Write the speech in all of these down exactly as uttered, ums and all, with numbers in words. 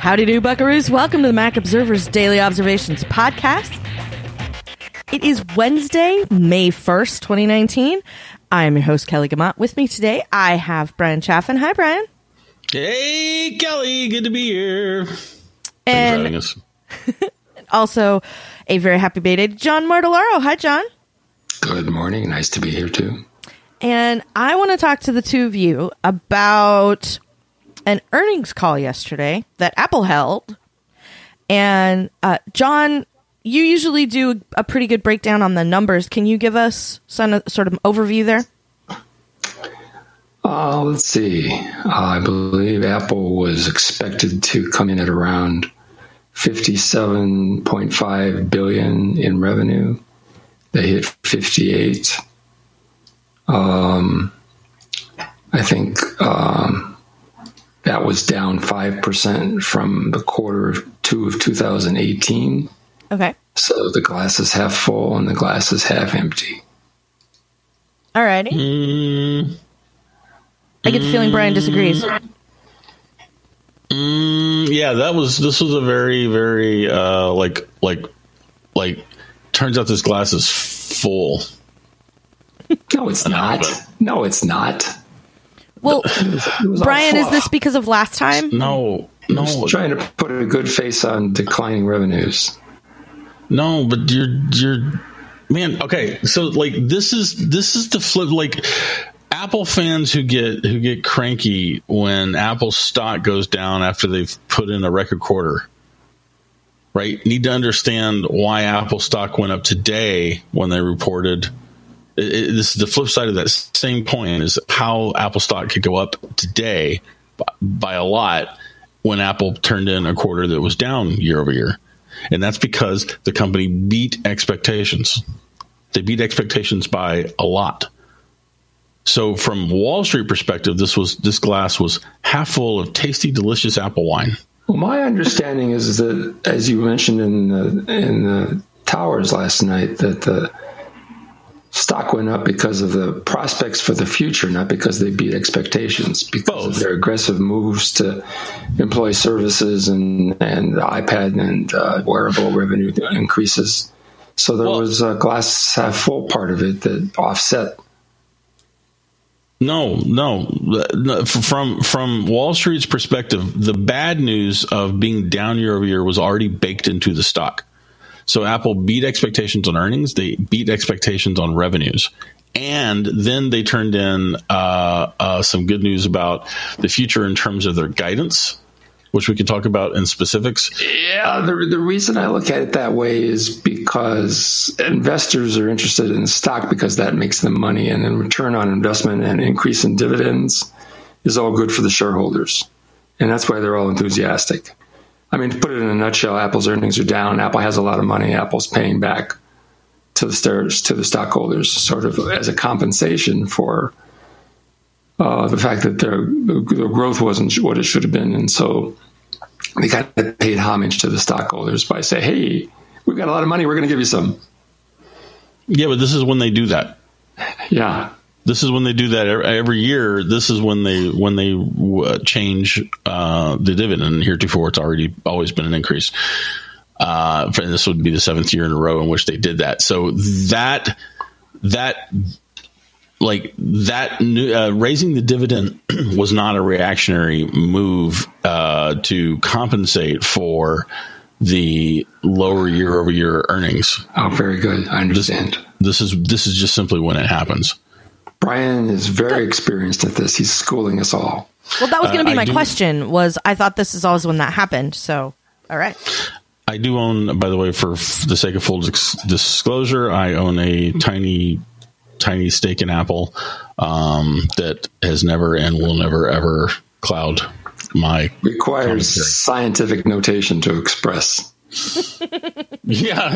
Howdy do, buckaroos. Welcome to the Mac Observer's Daily Observations podcast. It is Wednesday, May first, twenty nineteen. I am your host, Kelly Gamont. With me today, I have Brian Chaffin. Hi, Brian. Hey, Kelly. Good to be here. And also a very happy belated John Martellaro. Hi, John. Good morning. Nice to be here, too. And I want to talk to the two of you about an earnings call yesterday that Apple held. And uh, John, you usually do a pretty good breakdown on the numbers. Can you give us some sort of overview there? Uh, let's see. Uh, I believe Apple was expected to come in at around fifty-seven point five billion dollars in revenue. They hit fifty-eight. Um, I think um, that was down five percent from the quarter two of two thousand eighteen. Okay. So the glass is half full and the glass is half empty. All righty. Mm, I get the feeling Brian disagrees. Mm, yeah, that was, this was a very, very, uh, like, like, like, turns out this glass is full. No, it's not. No, it's not. Well, It was, it was all Brian, is fluff. this because of last time? No, I no, was trying to put a good face on declining revenues. no, but you're, you're, man, okay. So like, this is, this is the flip, like, Apple fans who get, who get cranky when Apple stock goes down after they've put in a record quarter, right? Need to understand why Apple stock went up today when they reported. It, it, this is the flip side of that same coin, is how Apple stock could go up today by, by a lot when Apple turned in a quarter that was down year over year. And that's because the company beat expectations. They beat expectations by a lot. So from Wall Street perspective, this was this glass was half full of tasty, delicious apple wine. Well, my understanding is that, as you mentioned in the, in the towers last night, that the stock went up because of the prospects for the future, not because they beat expectations, because Both. of their aggressive moves to employee services and, and iPad and uh, wearable revenue increases. So there Well, was a glass half full part of it that offset. No, no. No, From from Wall Street's perspective, the bad news of being down year over year was already baked into the stock. So Apple beat expectations on earnings. They beat expectations on revenues. And then they turned in uh, uh, some good news about the future in terms of their guidance, which we can talk about in specifics. Yeah, the, the reason I look at it that way is because investors are interested in the stock because that makes them money, and then return on investment and increase in dividends is all good for the shareholders. And that's why they're all enthusiastic. I mean, to put it in a nutshell, Apple's earnings are down. Apple has a lot of money. Apple's paying back to the stars, to the stockholders, sort of as a compensation for uh, the fact that their, their growth wasn't what it should have been. And so they kind of paid homage to the stockholders by saying, hey, we've got a lot of money. We're going to give you some. Yeah, but this is when they do that. Yeah. This is when they do that every year. This is when they when they uh, change uh, the dividend. Heretofore, it's already always been an increase. Uh, and this would be the seventh year in a row in which they did that. So that that like that uh, raising the dividend was not a reactionary move uh, to compensate for the lower year over year earnings. Oh, very good. I understand. This, this is this is just simply when it happens. Brian is very experienced at this. He's schooling us all. Well, that was going to be Uh, my I do- question, was I thought this is always when that happened. So, all right. I do own, by the way, for f- the sake of full dis- disclosure, I own a tiny, tiny stake in Apple um, that has never and will never, ever cloud my Requires commentary. scientific notation to express. Yeah,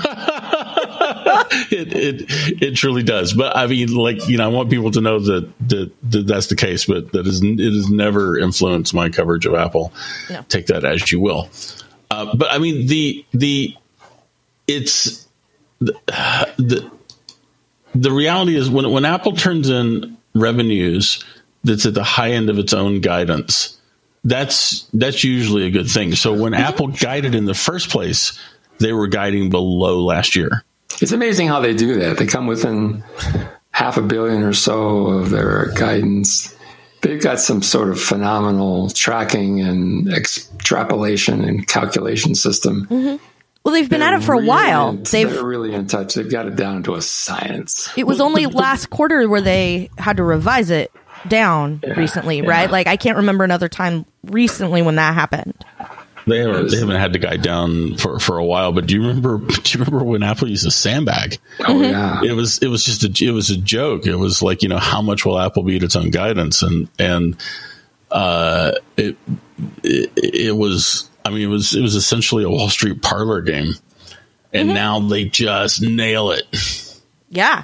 it, it it truly does. But I mean, like, you know, I want people to know that that, that that's the case. But that is it has never influenced my coverage of Apple. No. Take that as you will. Uh, but I mean, the the it's the, the the reality is when when Apple turns in revenues that's at the high end of its own guidance, that's that's usually a good thing. So when Apple guided in the first place, they were guiding below last year. It's amazing how they do that. They come within half a billion or so of their guidance. They've got some sort of phenomenal tracking and extrapolation and calculation system. Mm-hmm. Well, they've been they're at it for really a while. In, They've they're really in touch. They've got it down to a science. It was only last quarter where they had to revise it down yeah, recently, yeah. right? Like, I can't remember another time recently when that happened. They haven't, they haven't had the guy down for, for a while, but do you remember? Do you remember when Apple used a sandbag? Oh yeah, it was it was just a it was a joke. It was like, you know, how much will Apple beat its own guidance, and and uh, it, it it was. I mean, it was it was essentially a Wall Street parlor game, and mm-hmm. now they just nail it. Yeah.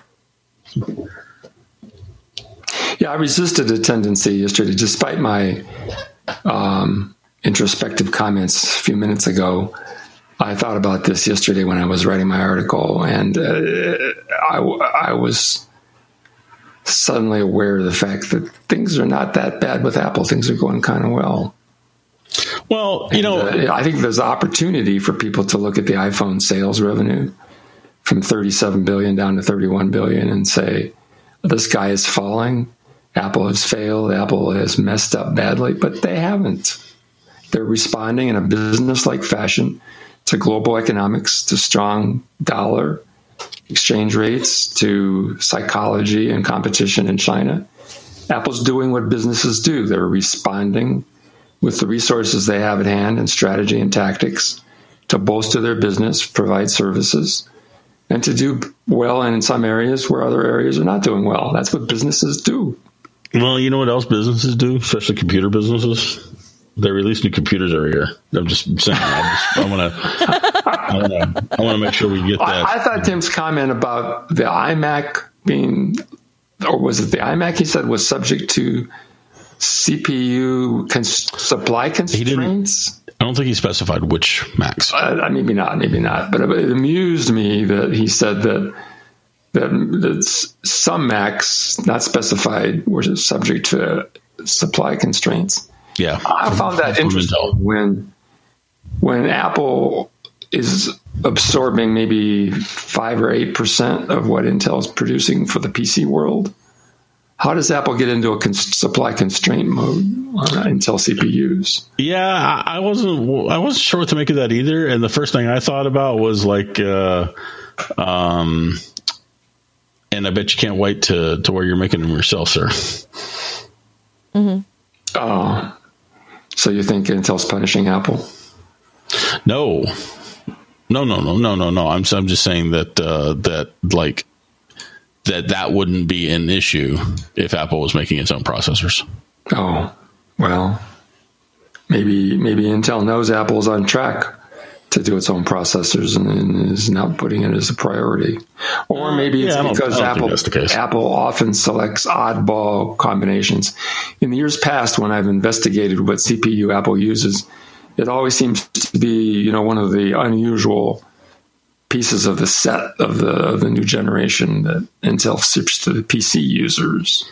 Yeah, I resisted a tendency yesterday, despite my um, introspective comments a few minutes ago. I thought about this yesterday when I was writing my article, and uh, I, I was suddenly aware of the fact that things are not that bad with Apple. Things are going kind of well. Well, you and, know, uh, I think there's opportunity for people to look at the iPhone sales revenue from thirty-seven billion dollars down to thirty-one billion dollars and say, the sky is falling. Apple has failed. Apple has messed up badly, but they haven't. They're responding in a business-like fashion to global economics, to strong dollar exchange rates, to psychology and competition in China. Apple's doing what businesses do. They're responding with the resources they have at hand and strategy and tactics to bolster their business, provide services, and to do well in some areas where other areas are not doing well. That's what businesses do. Well, you know what else businesses do, especially computer businesses? They release new computers every year. I'm just saying. I want to. I want to. I want to make sure we get that. I, I thought Tim's comment about the iMac being, or was it the iMac? He said was subject to C P U cons- supply constraints. I don't think he specified which Macs. Uh, maybe not. Maybe not. But it amused me that he said that that, that some Macs, not specified, were subject to supply constraints. Yeah, I found that interesting when when Apple is absorbing maybe five or eight percent of what Intel's producing for the P C world. How does Apple get into a con- supply constraint mode on Intel C P Us? Yeah, I wasn't I wasn't sure what to make of that either. And the first thing I thought about was like, uh, um, and I bet you can't wait to to where you're making them yourself, sir. Mm-hmm. Oh. So you think Intel's punishing Apple? No, no, no, no, no, no, no. I'm I'm just saying that uh, that like that that wouldn't be an issue if Apple was making its own processors. Oh, well, maybe maybe Intel knows Apple's on track to do its own processors and, and is not putting it as a priority. Or maybe it's yeah, because Apple Apple often selects oddball combinations. In the years past, when I've investigated what C P U Apple uses, it always seems to be, you know, one of the unusual pieces of the set of the of the new generation that Intel ships to the P C users.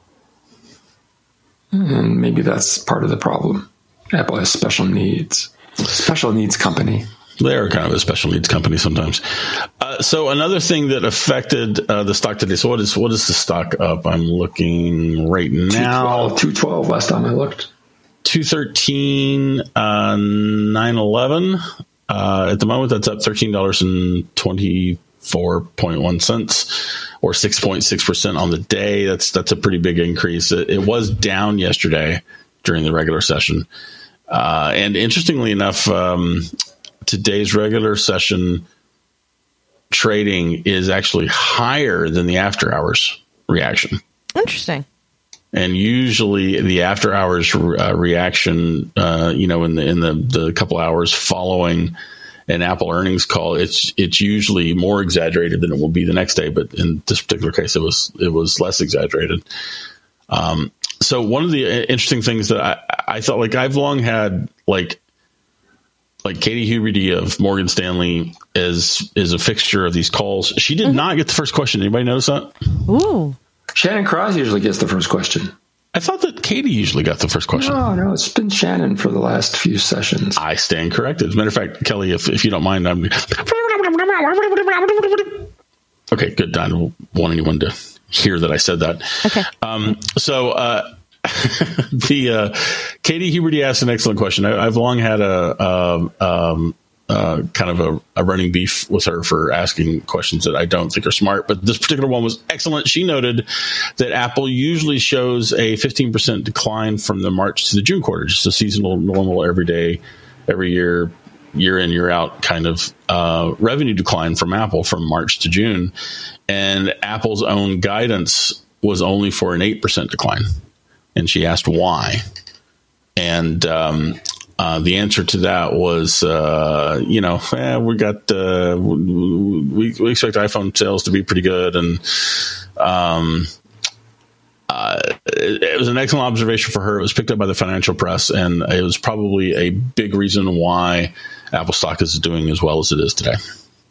And maybe that's part of the problem. Apple has special needs. Special needs company. They're kind of a special needs company sometimes. Uh, so another thing that affected uh, the stock today. So what is what is the stock up? I'm looking right now. two twelve last time I looked. two thirteen, uh, nine eleven. Uh, at the moment, that's up thirteen dollars and twenty-four point one cents, or six point six percent on the day. That's that's a pretty big increase. It, it was down yesterday during the regular session. Uh, and interestingly enough, um, today's regular session trading is actually higher than the after hours reaction. Interesting. And usually the after hours uh, reaction, uh, you know, in the in the, the couple hours following an Apple earnings call, it's it's usually more exaggerated than it will be the next day. But in this particular case, it was it was less exaggerated. Um, so one of the interesting things that I, I thought, like I've long had like like Katie Huberty of Morgan Stanley is is a fixture of these calls. She did mm-hmm. not get the first question. Anybody notice that? Ooh. Shannon Cross usually gets the first question. I thought that Katie usually got the first question. No, no, it's been Shannon for the last few sessions. I stand corrected. As a matter of fact, Kelly, if, if you don't mind, I'm... Okay, good. I don't want anyone to hear that I said that. Okay. Um, so uh, the uh, Katie Huberty asked an excellent question. I, I've long had a... a um, Uh, kind of a, a running beef with her for asking questions that I don't think are smart. But this particular one was excellent. She noted that Apple usually shows a fifteen percent decline from the March to the June quarter, just a seasonal, normal, every day, every year, year in, year out kind of uh, revenue decline from Apple from March to June. And Apple's own guidance was only for an eight percent decline. And she asked why. And um Uh, the answer to that was, uh, you know, eh, we got uh, we, we expect iPhone sales to be pretty good, and um, uh, it, it was an excellent observation for her. It was picked up by the financial press, and it was probably a big reason why Apple stock is doing as well as it is today.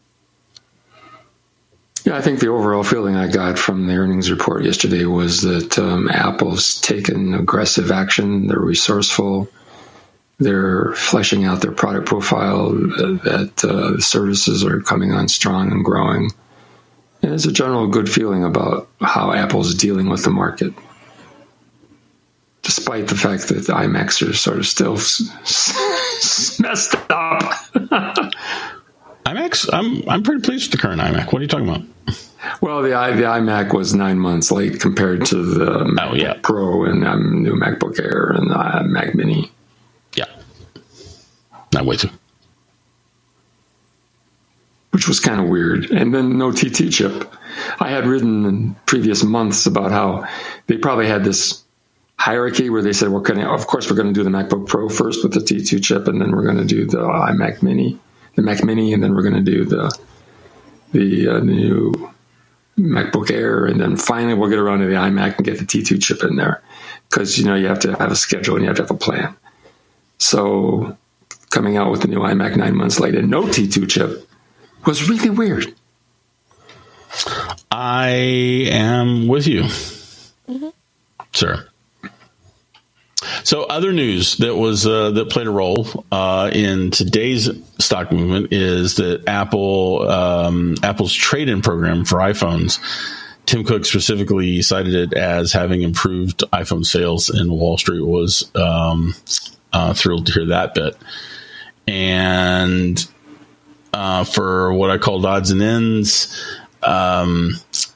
Yeah, I think the overall feeling I got from the earnings report yesterday was that um, Apple's taken aggressive action. They're resourceful. They're fleshing out their product profile, that uh, the services are coming on strong and growing. And there's a general good feeling about how Apple's dealing with the market, despite the fact that the iMacs are sort of still s- s- messed up. iMacs, I'm I'm pretty pleased with the current iMac. What are you talking about? Well, the, the iMac was nine months late compared to the MacBook oh, yeah. Pro and um, new MacBook Air and the uh, Mac Mini. Yeah. Not way too. Which was kind of weird. And then no T T chip. I had written in previous months about how they probably had this hierarchy where they said, we're going to, of course, we're going to do the MacBook Pro first with the T two chip, and then we're going to do the iMac Mini, the Mac Mini, and then we're going to do the the uh, new MacBook Air, and then finally we'll get around to the iMac and get the T two chip in there, because you know you have to have a schedule and you have to have a plan. So coming out with the new iMac nine months late and no T two chip was really weird. I am with you, mm-hmm. sir. So other news that was uh, that played a role uh, in today's stock movement is that Apple um, Apple's trade-in program for iPhones. Tim Cook specifically cited it as having improved iPhone sales, and Wall Street was um, uh, thrilled to hear that bit. And uh, for what I called odds and ends, um,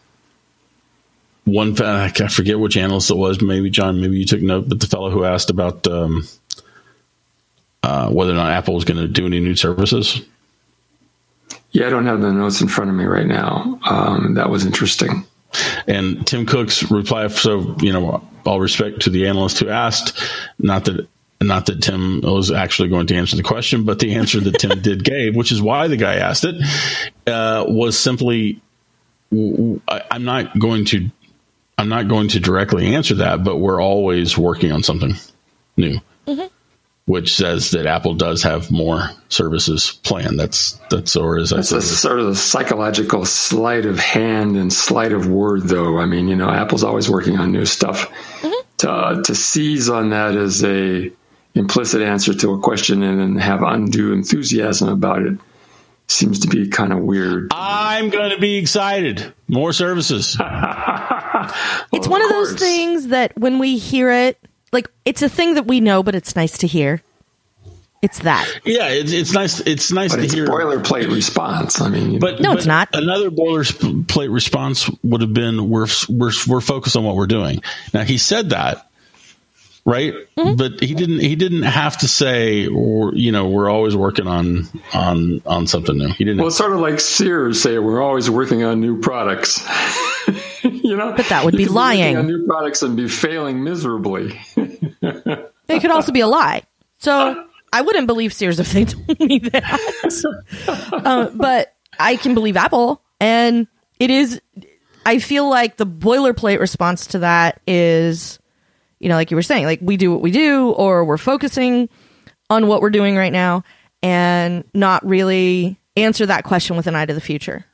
one, I forget which analyst it was, maybe John, maybe you took note, but the fellow who asked about um, uh, whether or not Apple was going to do any new services. Yeah, I don't have the notes in front of me right now. Um, that was interesting. And Tim Cook's reply, so, you know, all respect to the analyst who asked, not that Not that Tim was actually going to answer the question, but the answer that Tim did gave, which is why the guy asked it, uh, was simply, I, I'm not going to, I'm not going to directly answer that, but we're always working on something new, mm-hmm. which says that Apple does have more services planned. That's that's or is that's a sort of a psychological sleight of hand and sleight of word, though. I mean, you know, Apple's always working on new stuff. Mm-hmm. To uh, to seize on that as a implicit answer to a question and then have undue enthusiasm about it seems to be kind of weird. I'm going to be excited. More services. well, it's one of, of those things that when we hear it, like, it's a thing that we know, but it's nice to hear. It's that. Yeah, it's, it's nice. It's nice but to it's hear. Boilerplate response. I mean, but no, but it's not. Another boilerplate response would have been we're we're we're focused on what we're doing. Now he said that, right? Mm-hmm. But he didn't. He didn't have to say, or you know, we're always working on on on something new. He didn't. Well, it's sort of like Sears say we're always working on new products. You know, but that would be lying. Be on new products and be failing miserably. It could also be a lie. So I wouldn't believe Sears if they told me that. uh, but I can believe Apple, and it is. I feel like the boilerplate response to that is, you know, like you were saying, like we do what we do, or we're focusing on what we're doing right now, and not really answer that question with an eye to the future.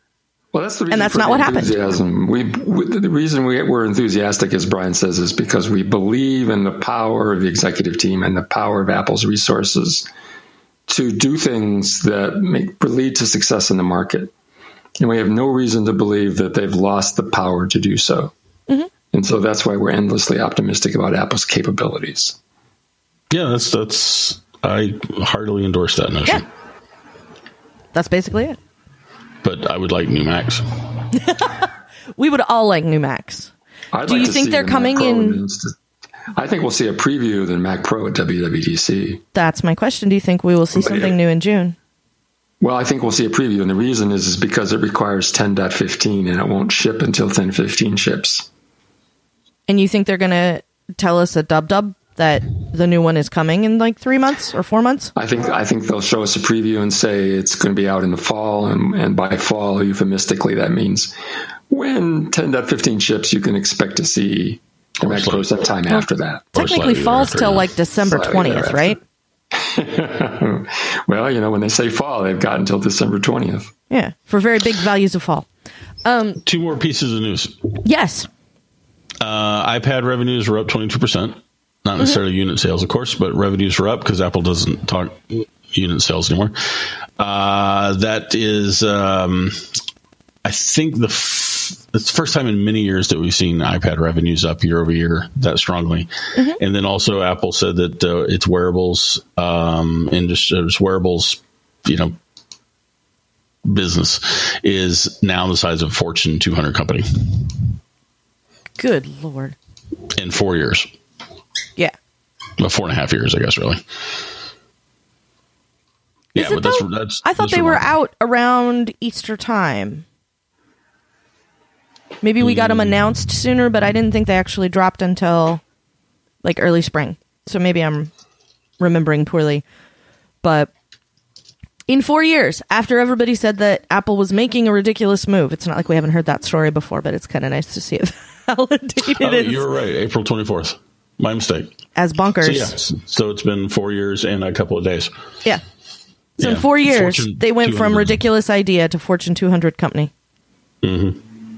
Well, that's the reason and that's for not the what happened. enthusiasm. We, we, the reason we, we're enthusiastic, as Brian says, is because we believe in the power of the executive team and the power of Apple's resources to do things that make, lead to success in the market. And we have no reason to believe that they've lost the power to do so. Mm-hmm. And so that's why we're endlessly optimistic about Apple's capabilities. Yeah, that's, that's, I heartily endorse that notion. Yeah. That's basically it. But I would like new Macs. We would all like new Macs. I'd Do like you to think see they're the coming Mac Pro in? announced. I think we'll see a preview of the Mac Pro at W W D C. That's my question. Do you think we will see something new in June? Well, I think we'll see a preview, and the reason is, is because it requires ten point fifteen, and it won't ship until ten point fifteen ships. And you think they're going to tell us a dub-dub that the new one is coming in like three months or four months? I think I think they'll show us a preview and say it's going to be out in the fall, and, and by fall, euphemistically, that means when ten point fifteen ships, you can expect to see the Mac Pro sometime well, after that. Technically falls till like December twentieth, right? Well, you know, when they say fall, they've got until December twentieth. Yeah, for very big values of fall. Um, Two more pieces of news. Yes. Uh, iPad revenues were up twenty-two percent. Not necessarily mm-hmm. unit sales, of course, but revenues were up because Apple doesn't talk unit sales anymore. Uh, that is, um, I think, the f- it's the first time in many years that we've seen iPad revenues up year over year that strongly. Mm-hmm. And then also Apple said that uh, its wearables, um, industry, its wearables, you know, business is now the size of a Fortune two hundred company. Good Lord. In four years. Yeah. Well, four and a half years, I guess, really. Yeah, but that's, that's I thought that's they were remarkable. out around Easter time. Maybe we got them announced sooner, but I didn't think they actually dropped until like early spring. So maybe I'm remembering poorly. But in four years, after everybody said that Apple was making a ridiculous move, it's not like we haven't heard that story before, but it's kind of nice to see it validated. Oh, you're right. April twenty-fourth. My mistake. As bonkers. So, yeah, so it's been four years and a couple of days. Yeah. So yeah. in four years, Fortune they went from ridiculous idea to Fortune two hundred company. Mm-hmm.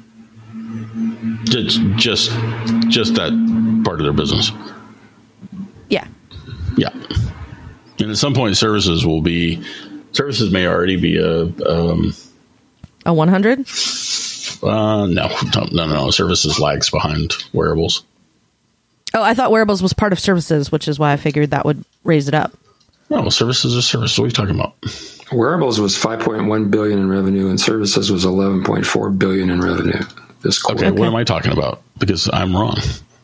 Just, just, just that part of their business. Yeah. Yeah. And at some point, services will be, services may already be a... Um, a one hundred? Uh, no, no, no, no. Services lags behind wearables. Oh, I thought wearables was part of services, which is why I figured that would raise it up. No, services are services. What are you talking about? Wearables was five point one billion dollars in revenue, and services was eleven point four billion dollars in revenue this quarter. Okay, okay, what am I talking about? Because I'm wrong.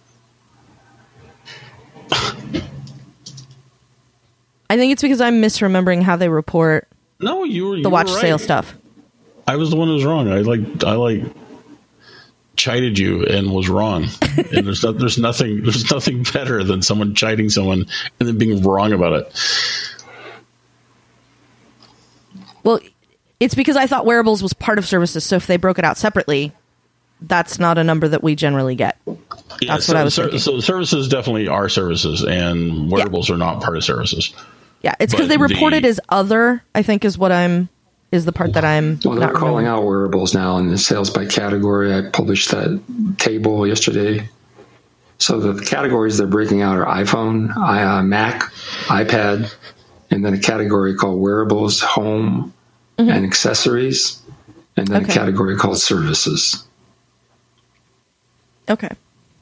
I think it's because I'm misremembering how they report no, you were, you the watch were right. sale stuff. I was the one who was wrong. I like, I like chided you and was wrong. And there's not, there's nothing, there's nothing better than someone chiding someone and then being wrong about it. Well, it's because I thought wearables was part of services. So if they broke it out separately, that's not a number that we generally get. Yeah, that's so, what I was so, thinking. So services definitely are services, and wearables yeah. are not part of services. Yeah, it's because they report it as other, I think is what I'm, is the part that I'm Well, they're not calling remembering. out wearables now in the sales by category. I published that table yesterday. So the categories they're breaking out are iPhone, uh, Mac, iPad, and then a category called wearables, home, mm-hmm. and accessories, and then okay. a category called services. Okay.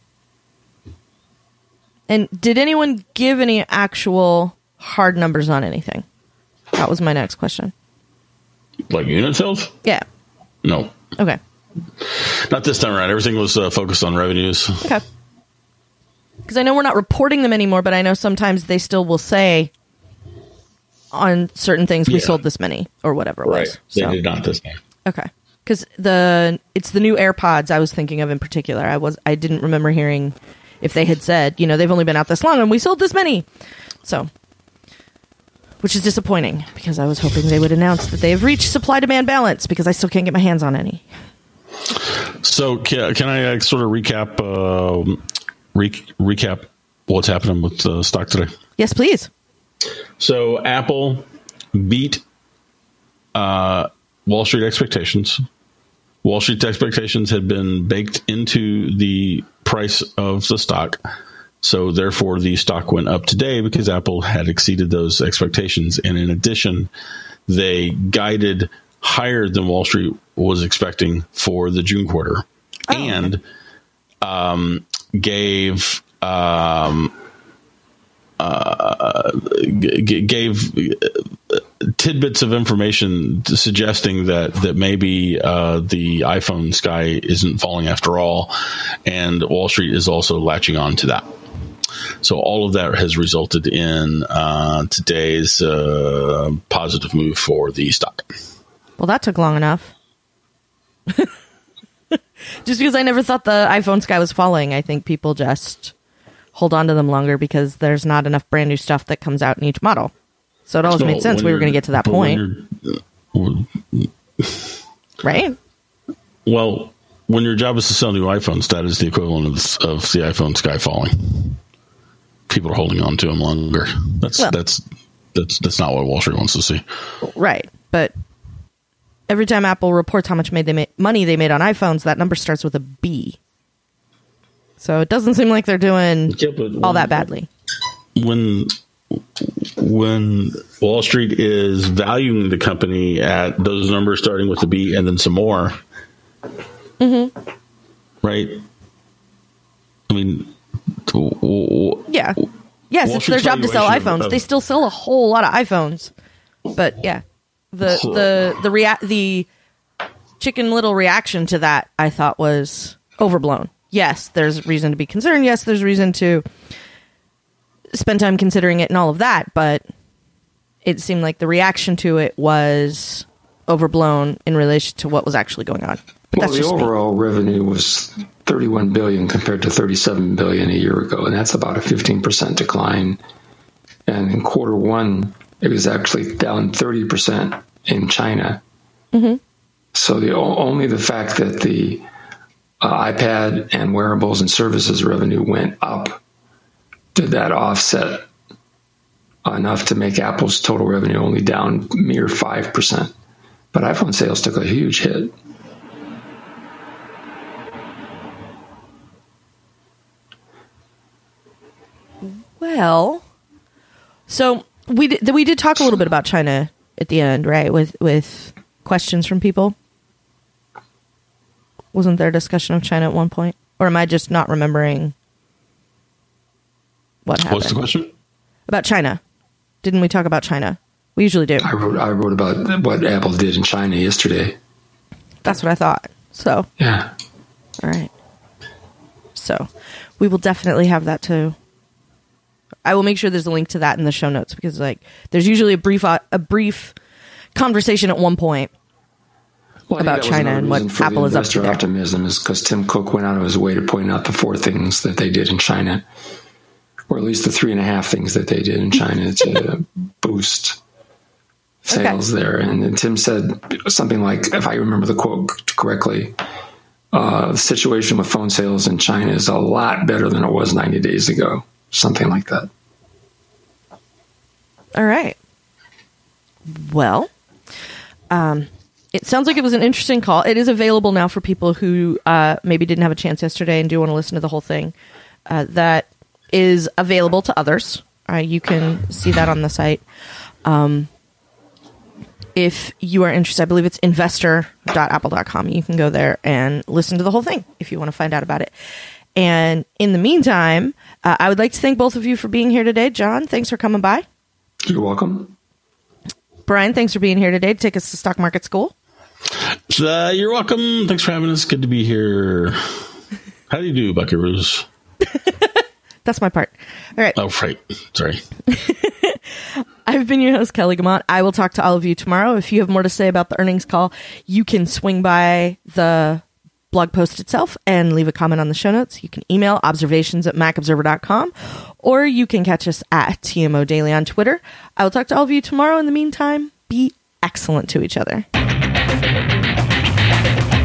And did anyone give any actual hard numbers on anything? That was my next question. Like unit sales? Yeah. No. Okay. Not this time around. Everything was uh, focused on revenues. Okay. Because I know we're not reporting them anymore, but I know sometimes they still will say on certain things, we yeah. sold this many or whatever it right. was. They so. did not this time. Okay. Because the it's the new AirPods I was thinking of in particular. I was I didn't remember hearing if they had said, you know, they've only been out this long and we sold this many. So, which is disappointing because I was hoping they would announce that they have reached supply-demand balance because I still can't get my hands on any. So can, can I uh, sort of recap uh, re- recap what's happening with uh, stock today? Yes, please. So Apple beat uh, Wall Street expectations Wall Street expectations had been baked into the price of the stock. So therefore, the stock went up today because Apple had exceeded those expectations. And in addition, they guided higher than Wall Street was expecting for the June quarter, oh, and okay. um, gave um, uh, g- gave tidbits of information suggesting that that maybe uh, the iPhone sky isn't falling after all, and Wall Street is also latching on to that. So all of that has resulted in uh, today's uh, positive move for the stock. Well, that took long enough. Just because I never thought the iPhone sky was falling, I think people just hold on to them longer because there's not enough brand new stuff that comes out in each model. So it always so made sense we were going to get to that point. Right? Well, when your job is to sell new iPhones, that is the equivalent of, of the iPhone sky falling. People are holding on to them longer. That's well, that's that's that's not what Wall Street wants to see. Right, but every time Apple reports how much made they made, money they made on iPhones, that number starts with a B. So it doesn't seem like they're doing yeah, when, all that badly. When when Wall Street is valuing the company at those numbers starting with a B and then some more, mm-hmm. right? I mean, yeah, yes, it's their job to sell iPhones. Of, they still sell a whole lot of iPhones, but yeah, the the the rea- the Chicken Little reaction to that I thought was overblown. Yes, there's reason to be concerned. Yes, there's reason to spend time considering it and all of that, but it seemed like the reaction to it was overblown in relation to what was actually going on. But well, the overall me. revenue was thirty-one billion dollars compared to thirty-seven billion dollars a year ago, and that's about a fifteen percent decline. And in quarter one, it was actually down thirty percent in China. Mm-hmm. So the only the fact that the uh, iPad and wearables and services revenue went up did that offset enough to make Apple's total revenue only down mere five percent. But iPhone sales took a huge hit. Well, so we did, we did talk a little bit about China at the end, right? With with questions from people. Wasn't there a discussion of China at one point? Or am I just not remembering what happened? What's the question? About China. Didn't we talk about China? We usually do. I wrote I wrote about what Apple did in China yesterday. That's what I thought. So. Yeah. All right. So we will definitely have that too. I will make sure there's a link to that in the show notes because, like, there's usually a brief uh, a brief conversation at one point well, about China and what Apple is up to. Investor optimism is because Tim Cook went out of his way to point out the four things that they did in China, or at least the three and a half things that they did in China to boost sales okay. there. And then Tim said something like, if I remember the quote correctly, uh, the situation with phone sales in China is a lot better than it was ninety days ago. Something like that. All right. Well, um, it sounds like it was an interesting call. It is available now for people who uh, maybe didn't have a chance yesterday and do want to listen to the whole thing. Uh, that is available to others. Uh, you can see that on the site. Um, if you are interested, I believe it's investor dot apple dot com. You can go there and listen to the whole thing if you want to find out about it. And in the meantime, uh, I would like to thank both of you for being here today. John, thanks for coming by. You're welcome. Brian, thanks for being here today to take us to Stock Market School. Uh, you're welcome. Thanks for having us. Good to be here. How do you do, buckaroos? That's my part. All right. Oh, right. Sorry. I've been your host, Kelly Gamont. I will talk to all of you tomorrow. If you have more to say about the earnings call, you can swing by the blog post itself and leave a comment on the show notes. You can email observations at mac observer dot com, or you can catch us at T M O Daily on Twitter. I will talk to all of you tomorrow. In the meantime, be excellent to each other.